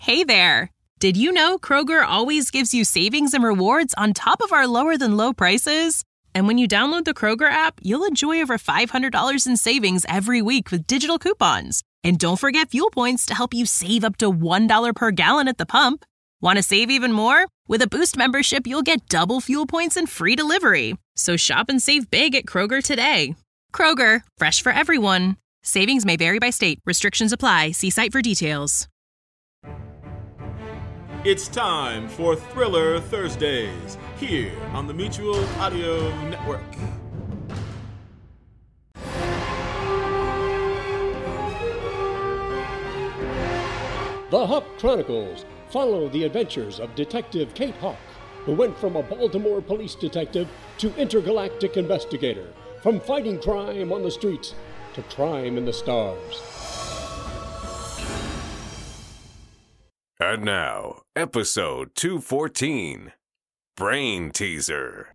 Hey there! Did you know Kroger always gives you savings and rewards on top of our lower-than-low prices? And when you download the Kroger app, you'll enjoy over $500 in savings every week with digital coupons. And don't forget fuel points to help you save up to $1 per gallon at the pump. Want to save even more? With a Boost membership, you'll get double fuel points and free delivery. So shop and save big at Kroger today. Kroger, fresh for everyone. Savings may vary by state. Restrictions apply. See site for details. It's time for Thriller Thursdays, here on the Mutual Audio Network. The Hawk Chronicles follow the adventures of Detective Kate Hawk, who went from a Baltimore police detective to intergalactic investigator, from fighting crime on the streets to crime in the stars. And now, episode 214, Brain Teaser.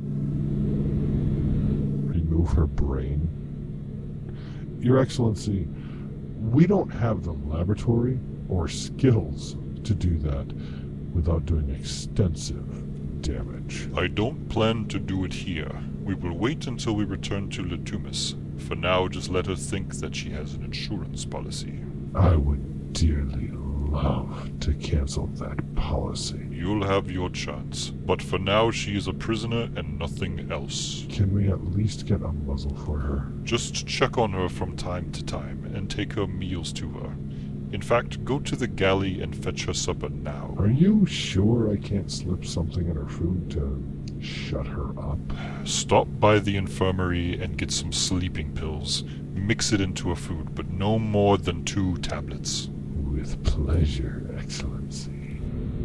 Remove her brain? Your Excellency, we don't have the laboratory or skills to do that without doing extensive damage. I don't plan to do it here. We will wait until we return to Latumis. For now, just let her think that she has an insurance policy. I would dearly love to cancel that policy. You'll have your chance, but for now she is a prisoner and nothing else. Can we at least get a muzzle for her? Just check on her from time to time and take her meals to her. In fact, go to the galley and fetch her supper now. Are you sure I can't slip something in her food to shut her up? Stop by the infirmary and get some sleeping pills. Mix it into her food, but no more than 2 tablets. With pleasure, Excellency.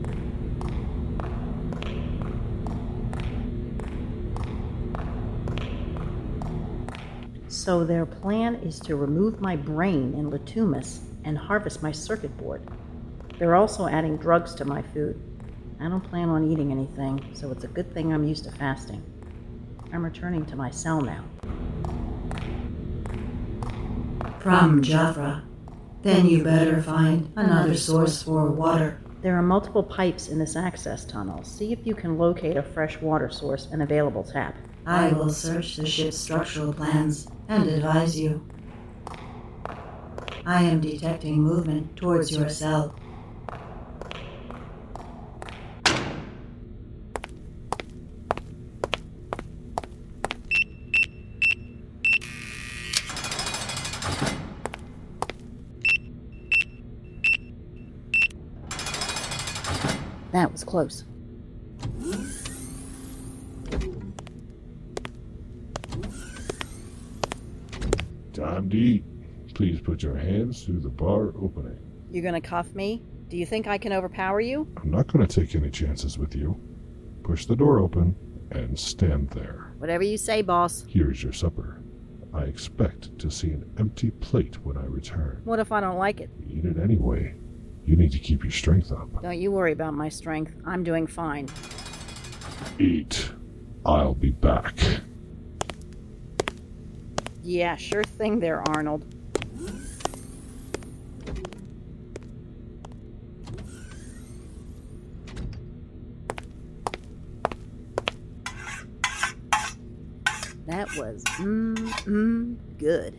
So their plan is to remove my brain in Latumis and harvest my circuit board. They're also adding drugs to my food. I don't plan on eating anything, so it's a good thing I'm used to fasting. I'm returning to my cell now. From Jafra. Then you better find another source for water. There are multiple pipes in this access tunnel. See if you can locate a fresh water source and available tap. I will search the ship's structural plans and advise you. I am detecting movement towards your cell. That was close. Time to eat. Please put your hands through the bar opening. You gonna cuff me? Do you think I can overpower you? I'm not going to take any chances with you. Push the door open and stand there. Whatever you say, boss. Here's your supper. I expect to see an empty plate when I return. What if I don't like it? Eat it anyway. You need to keep your strength up. Don't you worry about my strength. I'm doing fine. Eat. I'll be back. Yeah, sure thing there, Arnold. That was, good.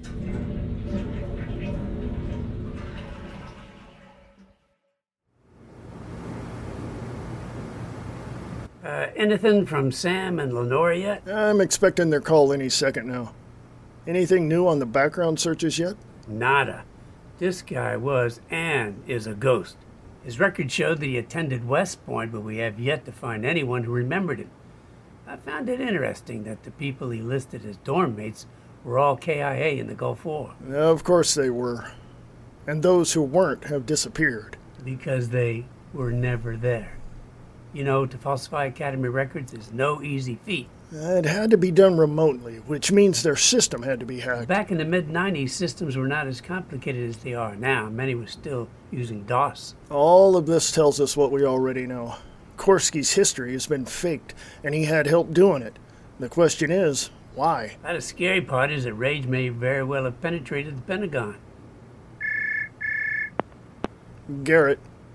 Anything from Sam and Lenore yet? I'm expecting their call any second now. Anything new on the background searches yet? Nada. This guy was and is a ghost. His record showed that he attended West Point, but we have yet to find anyone who remembered him. I found it interesting that the people he listed as dorm mates were all KIA in the Gulf War. Of course they were. And those who weren't have disappeared. Because they were never there. You know, to falsify Academy records is no easy feat. It had to be done remotely, which means their system had to be hacked. Back in the mid-90s, systems were not as complicated as they are now. Many were still using DOS. All of this tells us what we already know. Korsky's history has been faked, and he had help doing it. The question is, why? The scary part is that Rage may very well have penetrated the Pentagon. Garrett. We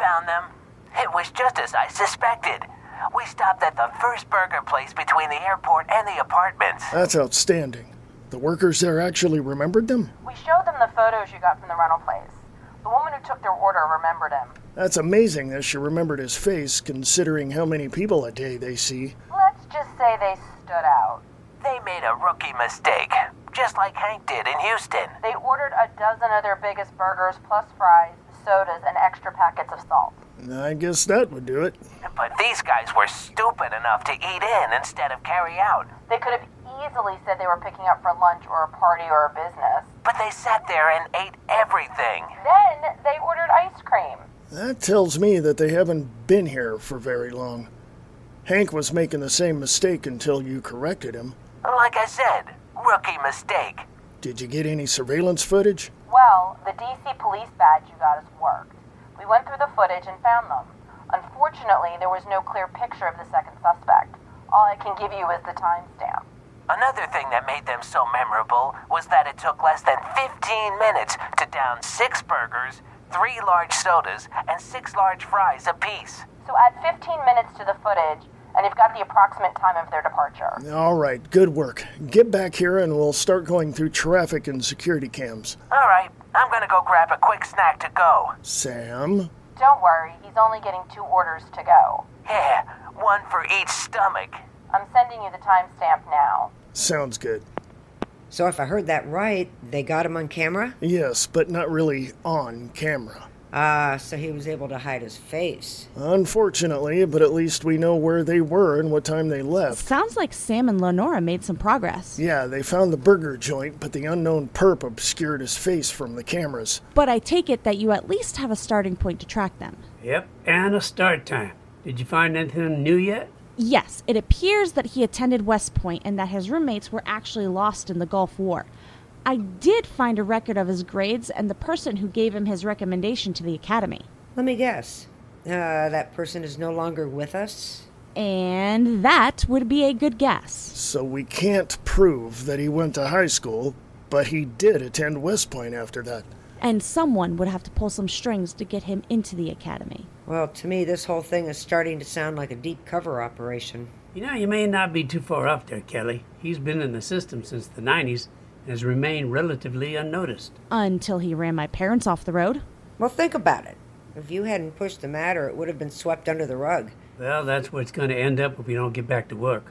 found them. It was just as I suspected. We stopped at the first burger place between the airport and the apartments. That's outstanding. The workers there actually remembered them? We showed them the photos you got from the rental place. The woman who took their order remembered him. That's amazing that she remembered his face, considering how many people a day they see. Let's just say they stood out. They made a rookie mistake, just like Hank did in Houston. They ordered a dozen of their biggest burgers, plus fries, sodas, and extra packets of salt. I guess that would do it. But these guys were stupid enough to eat in instead of carry out. They could have easily said they were picking up for lunch or a party or a business. But they sat there and ate everything. Then they ordered ice cream. That tells me that they haven't been here for very long. Hank was making the same mistake until you corrected him. Like I said, rookie mistake. Did you get any surveillance footage? Well, the DC police badge you got us worked. We went through the footage and found them. Unfortunately, there was no clear picture of the second suspect. All I can give you is the timestamp. Another thing that made them so memorable was that it took less than 15 minutes to down 6 burgers, 3 large sodas, and 6 large fries apiece. So add 15 minutes to the footage, and you've got the approximate time of their departure. All right, good work. Get back here and we'll start going through traffic and security cams. All right, I'm gonna go grab a quick snack to go. Sam? Don't worry, he's only getting 2 orders to go. Yeah, 1 for each stomach. I'm sending you the timestamp now. Sounds good. So if I heard that right, they got him on camera? Yes, but not really on camera. So he was able to hide his face. Unfortunately, but at least we know where they were and what time they left. Sounds like Sam and Lenora made some progress. Yeah, they found the burger joint, but the unknown perp obscured his face from the cameras. But I take it that you at least have a starting point to track them. Yep, and a start time. Did you find anything new yet? Yes, it appears that he attended West Point and that his roommates were actually lost in the Gulf War. I did find a record of his grades and the person who gave him his recommendation to the academy. Let me guess. That person is no longer with us? And that would be a good guess. So we can't prove that he went to high school, but he did attend West Point after that. And someone would have to pull some strings to get him into the academy. Well, to me, this whole thing is starting to sound like a deep cover operation. You know, you may not be too far off there, Kelly. He's been in the system since the 90s and has remained relatively unnoticed. Until he ran my parents off the road. Well, think about it. If you hadn't pushed the matter, it would have been swept under the rug. Well, that's what's going to end up if we don't get back to work.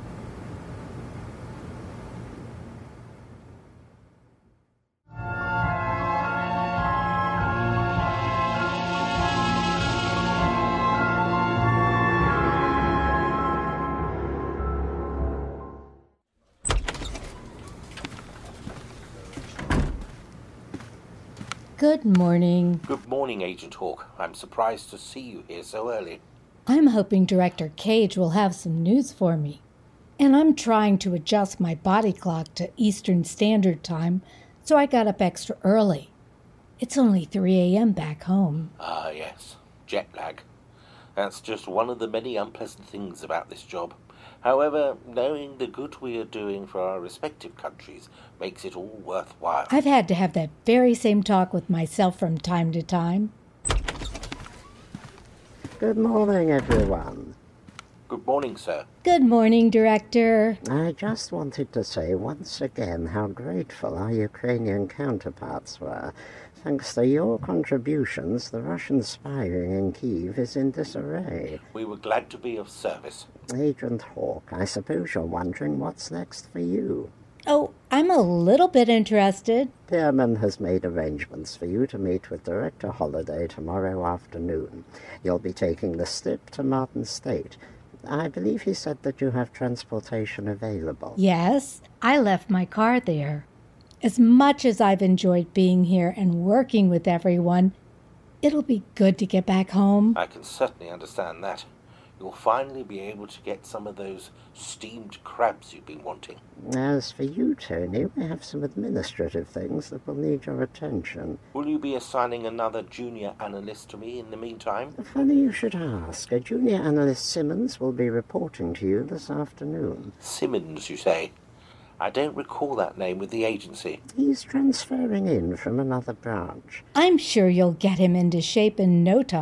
Good morning. Good morning, Agent Hawk. I'm surprised to see you here so early. I'm hoping Director Cage will have some news for me. And I'm trying to adjust my body clock to Eastern Standard Time, so I got up extra early. It's only 3 a.m. back home. Ah, yes. Jet lag. That's just one of the many unpleasant things about this job. However, knowing the good we are doing for our respective countries makes it all worthwhile. I've had to have that very same talk with myself from time to time. Good morning, everyone. Good morning, sir. Good morning, Director. I just wanted to say once again how grateful our Ukrainian counterparts were. Thanks to your contributions, the Russian spying in Kyiv is in disarray. We were glad to be of service. Agent Hawk, I suppose you're wondering what's next for you. Oh, I'm a little bit interested. Pierman has made arrangements for you to meet with Director Holliday tomorrow afternoon. You'll be taking the STIP to Martin State. I believe he said that you have transportation available. Yes, I left my car there. As much as I've enjoyed being here and working with everyone, it'll be good to get back home. I can certainly understand that. You'll finally be able to get some of those steamed crabs you've been wanting. As for you, Tony, we have some administrative things that will need your attention. Will you be assigning another junior analyst to me in the meantime? Funny you should ask. A junior analyst Simmons will be reporting to you this afternoon. Simmons, you say? I don't recall that name with the agency. He's transferring in from another branch. I'm sure you'll get him into shape in no time.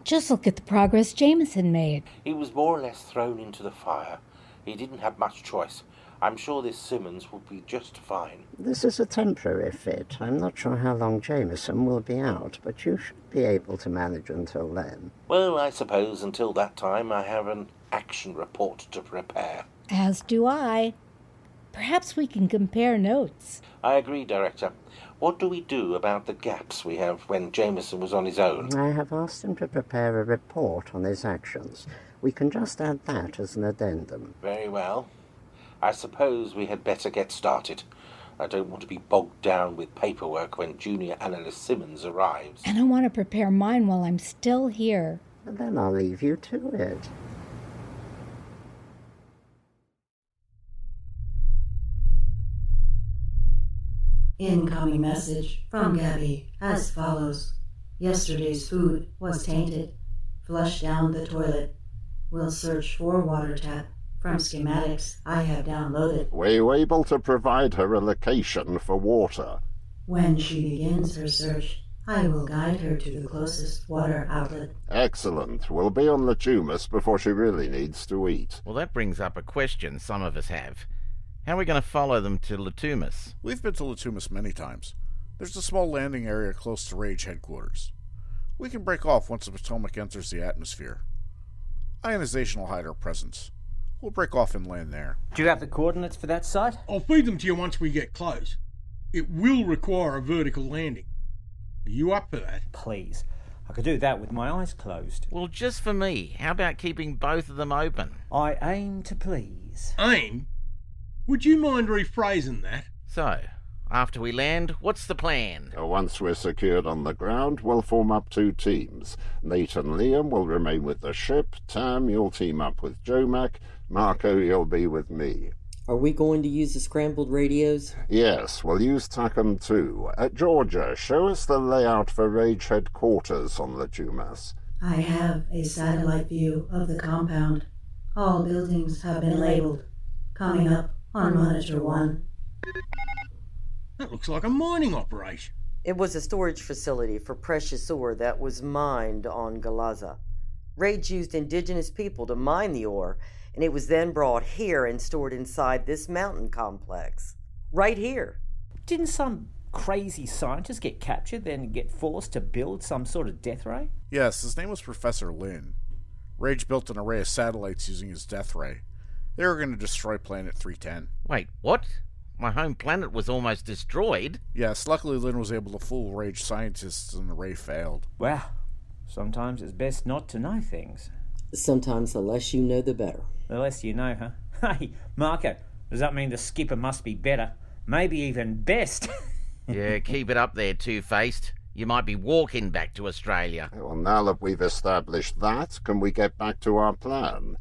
Just look at the progress Jameson made. He was more or less thrown into the fire. He didn't have much choice. I'm sure this Simmons will be just fine. This is a temporary fit. I'm not sure how long Jameson will be out, but you should be able to manage until then. Well, I suppose until that time I have an action report to prepare. As do I. Perhaps we can compare notes. I agree, Director. What do we do about the gaps we have when Jameson was on his own? I have asked him to prepare a report on his actions. We can just add that as an addendum. Very well. I suppose we had better get started. I don't want to be bogged down with paperwork when Junior Analyst Simmons arrives. And I want to prepare mine while I'm still here. And then I'll leave you to it. Incoming message from Gabby as follows. Yesterday's food was tainted. Flush down the toilet. We'll search for water tap. From schematics I have downloaded. Were you able to provide her a location for water? When she begins her search, I will guide her to the closest water outlet. Excellent. We'll be on Latumus before she really needs to eat. Well, that brings up a question some of us have. How are we going to follow them to Latumus? We've been to Latumus many times. There's a small landing area close to Rage headquarters. We can break off once the Potomac enters the atmosphere. Ionization will hide our presence. We'll break off and land there. Do you have the coordinates for that site? I'll feed them to you once we get close. It will require a vertical landing. Are you up for that? Please. I could do that with my eyes closed. Well, just for me. How about keeping both of them open? I aim to please. Aim? Would you mind rephrasing that? So, after we land, what's the plan? Once we're secured on the ground, we'll form up 2 teams. Nate and Liam will remain with the ship. Tam, you'll team up with Jomac. Marco, you'll be with me. Are we going to use the scrambled radios? Yes, we'll use TACOM too. Georgia, show us the layout for Rage headquarters on Latumas. I have a satellite view of the compound. All buildings have been labeled. Coming up on Monitor 1. That looks like a mining operation. It was a storage facility for precious ore that was mined on Galaza. Rage used indigenous people to mine the ore, and it was then brought here and stored inside this mountain complex. Right here. Didn't some crazy scientist get captured, then get forced to build some sort of death ray? Yes, his name was Professor Lin. Rage built an array of satellites using his death ray. They were going to destroy Planet 310. Wait, what? My home planet was almost destroyed? Yes, luckily Lin was able to fool Rage scientists and the array failed. Well, sometimes it's best not to know things. Sometimes the less you know, the better. The less you know, huh? Hey, Marco, does that mean the skipper must be better? Maybe even best? Yeah, keep it up there, Two-Faced. You might be walking back to Australia. Well, now that we've established that, can we get back to our plan?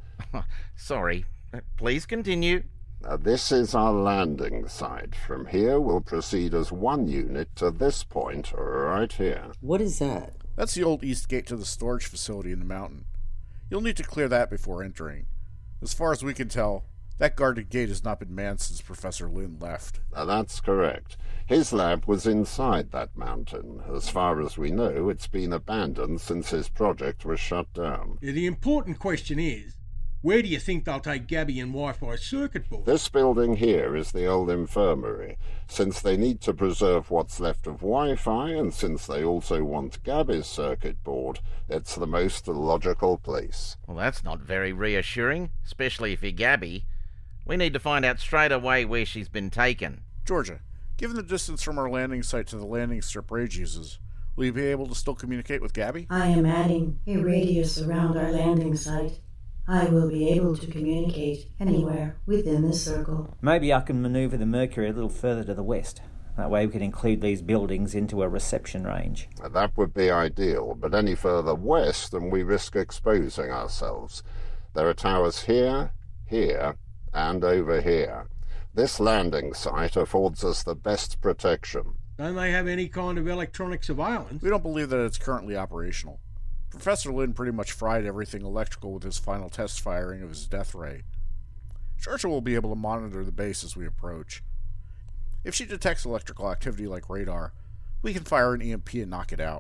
Sorry. Please continue. This is our landing site. From here, we'll proceed as 1 unit to this point, right here. What is that? That's the old east gate to the storage facility in the mountain. You'll need to clear that before entering. As far as we can tell, that guarded gate has not been manned since Professor Lin left. That's correct. His lab was inside that mountain. As far as we know, it's been abandoned since his project was shut down. The important question is, where do you think they'll take Gabby and Wi-Fi circuit board? This building here is the old infirmary. Since they need to preserve what's left of Wi-Fi, and since they also want Gabby's circuit board, it's the most logical place. Well, that's not very reassuring, especially if you're Gabby. We need to find out straight away where she's been taken. Georgia, given the distance from our landing site to the landing strip Rage uses, will you be able to still communicate with Gabby? I am adding a radius around our landing site. I will be able to communicate anywhere within this circle. Maybe I can maneuver the Mercury a little further to the west. That way we can include these buildings into a reception range. That would be ideal, but any further west and we risk exposing ourselves. There are towers here, here, and over here. This landing site affords us the best protection. Don't they have any kind of electronic surveillance? We don't believe that it's currently operational. Professor Lin pretty much fried everything electrical with his final test firing of his death ray. Georgia will be able to monitor the base as we approach. If she detects electrical activity like radar, we can fire an EMP and knock it out.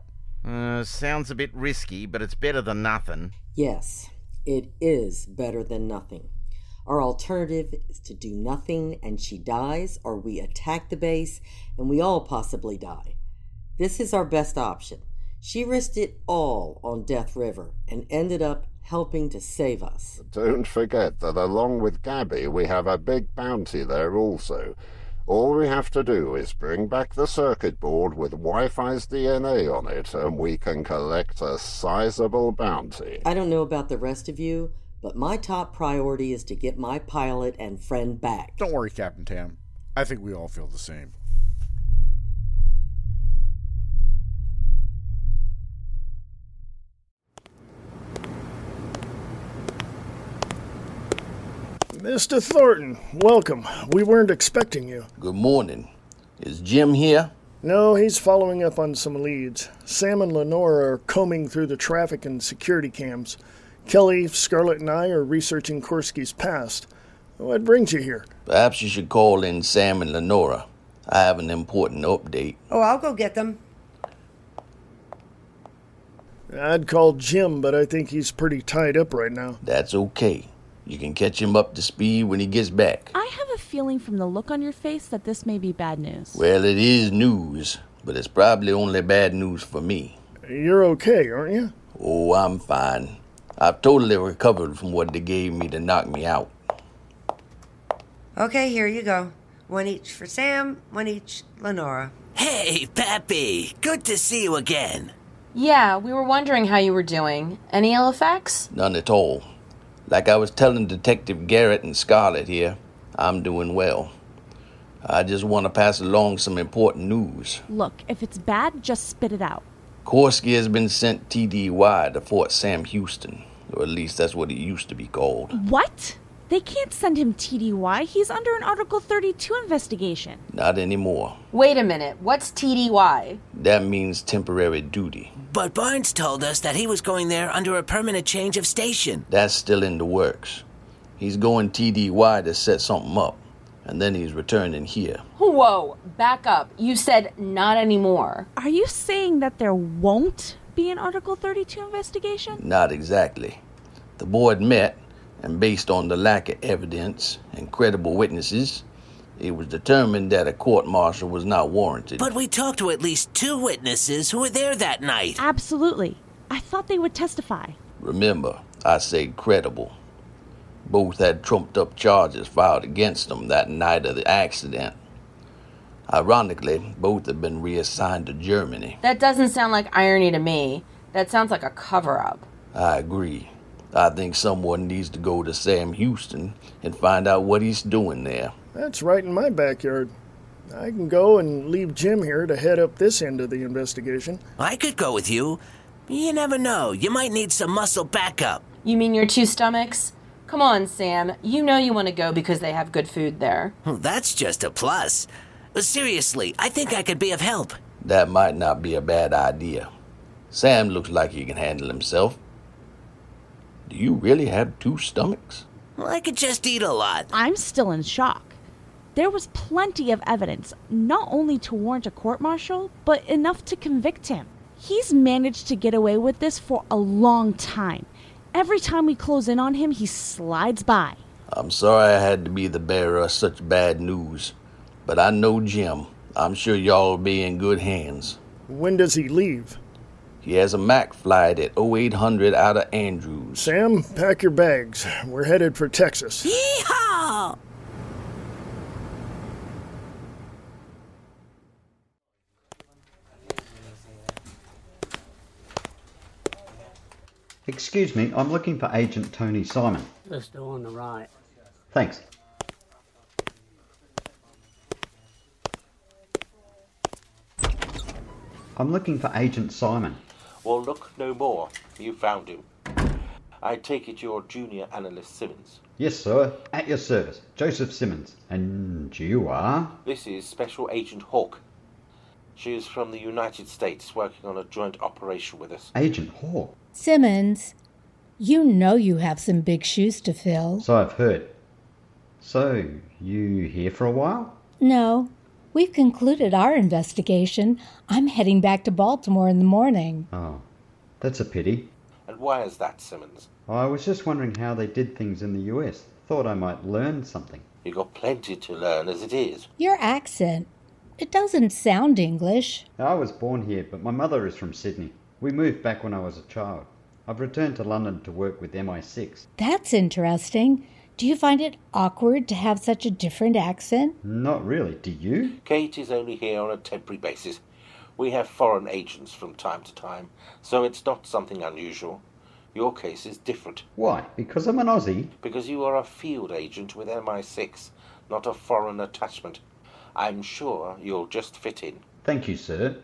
Sounds a bit risky, but it's better than nothing. Yes, it is better than nothing. Our alternative is to do nothing and she dies, or we attack the base and we all possibly die. This is our best option. She risked it all on Death River and ended up helping to save us. Don't forget that along with Gabby, we have a big bounty there also. All we have to do is bring back the circuit board with Wi-Fi's DNA on it, and we can collect a sizable bounty. I don't know about the rest of you, but my top priority is to get my pilot and friend back. Don't worry, Captain Tam. I think we all feel the same. Mr. Thornton, welcome. We weren't expecting you. Good morning. Is Jim here? No, he's following up on some leads. Sam and Lenora are combing through the traffic and security cams. Kelly, Scarlett, and I are researching Korsky's past. What brings you here? Perhaps you should call in Sam and Lenora. I have an important update. Oh, I'll go get them. I'd call Jim, but I think he's pretty tied up right now. That's okay. You can catch him up to speed when he gets back. I have a feeling from the look on your face that this may be bad news. Well, it is news, but it's probably only bad news for me. You're okay, aren't you? Oh, I'm fine. I've totally recovered from what they gave me to knock me out. Okay, here you go. One each for Sam, one each Lenora. Hey, Pappy! Good to see you again. Yeah, we were wondering how you were doing. Any ill effects? None at all. Like I was telling Detective Garrett and Scarlett here, I'm doing well. I just want to pass along some important news. Look, if it's bad, just spit it out. Korsky has been sent TDY to Fort Sam Houston, or at least that's what it used to be called. What? They can't send him TDY. He's under an Article 32 investigation. Not anymore. Wait a minute. What's TDY? That means temporary duty. But Barnes told us that he was going there under a permanent change of station. That's still in the works. He's going TDY to set something up, and then he's returning here. Whoa, back up. You said not anymore. Are you saying that there won't be an Article 32 investigation? Not exactly. The board met, and based on the lack of evidence and credible witnesses, it was determined that a court-martial was not warranted. But we talked to at least 2 witnesses who were there that night. Absolutely. I thought they would testify. Remember, I said credible. Both had trumped-up charges filed against them that night of the accident. Ironically, both have been reassigned to Germany. That doesn't sound like irony to me. That sounds like a cover-up. I agree. I think someone needs to go to Sam Houston and find out what he's doing there. That's right in my backyard. I can go and leave Jim here to head up this end of the investigation. I could go with you. You never know. You might need some muscle backup. You mean your 2 stomachs? Come on, Sam. You know you want to go because they have good food there. Well, that's just a plus. Seriously, I think I could be of help. That might not be a bad idea. Sam looks like he can handle himself. Do you really have 2 stomachs? Well, I could just eat a lot. I'm still in shock. There was plenty of evidence, not only to warrant a court-martial, but enough to convict him. He's managed to get away with this for a long time. Every time we close in on him, he slides by. I'm sorry I had to be the bearer of such bad news, but I know Jim. I'm sure y'all will be in good hands. When does he leave? He has a MAC flight at 0800 out of Andrews. Sam, pack your bags. We're headed for Texas. Yeehaw! Excuse me, I'm looking for Agent Tony Simon. This door on the right. Thanks. I'm looking for Agent Simon. Well, look no more. You found him. I take it you're Junior Analyst Simmons. Yes, sir. At your service. Joseph Simmons. And you are? This is Special Agent Hawk. She is from the United States, working on a joint operation with us. Agent Hawk? Simmons, you know you have some big shoes to fill. So I've heard. So, you here for a while? No, We've concluded our investigation. I'm heading back to Baltimore in the morning. Oh, that's a pity. And why is that, Simmons? I was just wondering how they did things in the US. Thought I might learn something. You've got plenty to learn as it is. Your accent, it doesn't sound English. I was born here, but my mother is from Sydney. We moved back when I was a child. I've returned to London to work with MI6. That's interesting. Do you find it awkward to have such a different accent? Not really. Do you? Kate is only here on a temporary basis. We have foreign agents from time to time, so it's not something unusual. Your case is different. Why? Because I'm an Aussie? Because you are a field agent with MI6, not a foreign attachment. I'm sure you'll just fit in. Thank you, sir.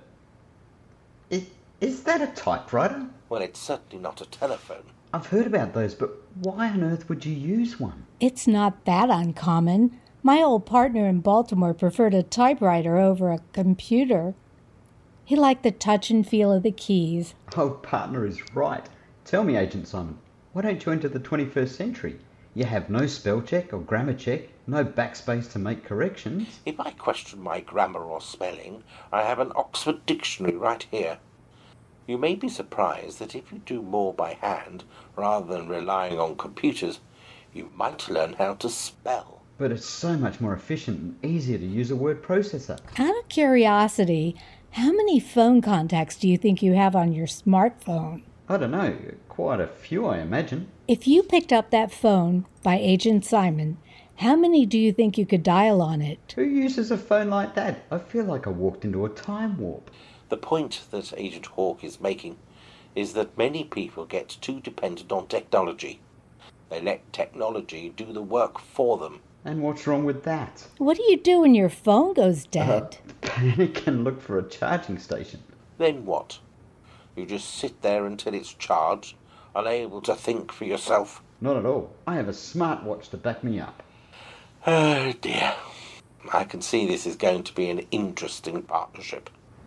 Is that a typewriter? Well, it's certainly not a telephone. I've heard about those, but why on earth would you use one? It's not that uncommon. My old partner in Baltimore preferred a typewriter over a computer. He liked the touch and feel of the keys. Old partner is right. Tell me, Agent Simon, why don't you enter the 21st century? You have no spell check or grammar check, no backspace to make corrections. If I question my grammar or spelling, I have an Oxford Dictionary right here. You may be surprised that if you do more by hand rather than relying on computers, you might learn how to spell. But it's so much more efficient and easier to use a word processor. Out of curiosity, how many phone contacts do you think you have on your smartphone? I don't know, quite a few, I imagine. If you picked up that phone by Agent Simon, how many do you think you could dial on it? Who uses a phone like that? I feel like I walked into a time warp. The point that Agent Hawk is making is that many people get too dependent on technology. They let technology do the work for them. And what's wrong with that? What do you do when your phone goes dead? Panic and look for a charging station. Then what? You just sit there until it's charged, unable to think for yourself? Not at all. I have a smartwatch to back me up. Oh dear. I can see this is going to be an interesting partnership.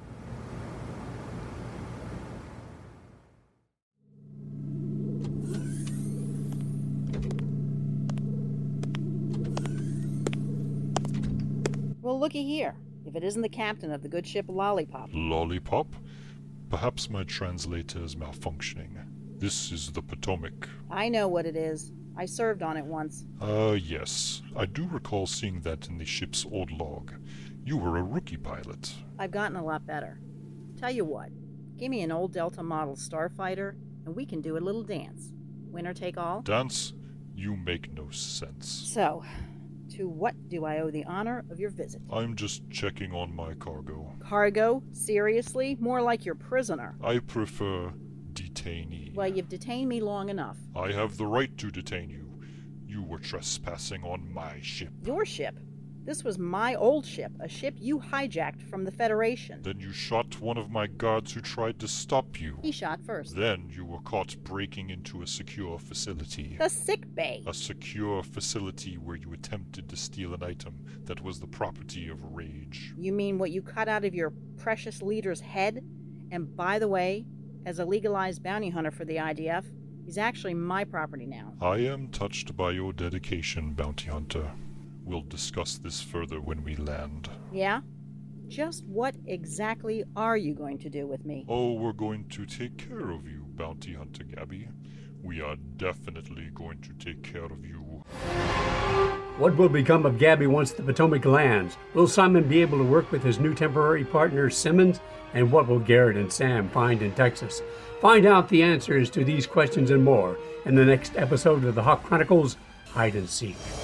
Well, looky here. If it isn't the captain of the good ship Lollipop. Lollipop? Perhaps my translator is malfunctioning. This is the Potomac. I know what it is. I served on it once. Yes. I do recall seeing that in the ship's old log. You were a rookie pilot. I've gotten a lot better. Tell you what, give me an old Delta model starfighter, and we can do a little dance. Winner take all? Dance? You make no sense. So, to what do I owe the honor of your visit? I'm just checking on my cargo. Cargo? Seriously? More like your prisoner. I prefer detainee. Well, you've detained me long enough. I have the right to detain you. You were trespassing on my ship. Your ship? This was my old ship, a ship you hijacked from the Federation. Then you shot one of my guards who tried to stop you. He shot first. Then you were caught breaking into a secure facility. The sick bay. A secure facility where you attempted to steal an item that was the property of Rage. You mean what you cut out of your precious leader's head? And by the way, as a legalized bounty hunter for the IDF, he's actually my property now. I am touched by your dedication, bounty hunter. We'll discuss this further when we land. Yeah? Just what exactly are you going to do with me? Oh, we're going to take care of you, bounty hunter Gabby. We are definitely going to take care of you. What will become of Gabby once the Potomac lands? Will Simon be able to work with his new temporary partner, Simmons? And what will Garrett and Sam find in Texas? Find out the answers to these questions and more in the next episode of the Hawk Chronicles Hide and Seek.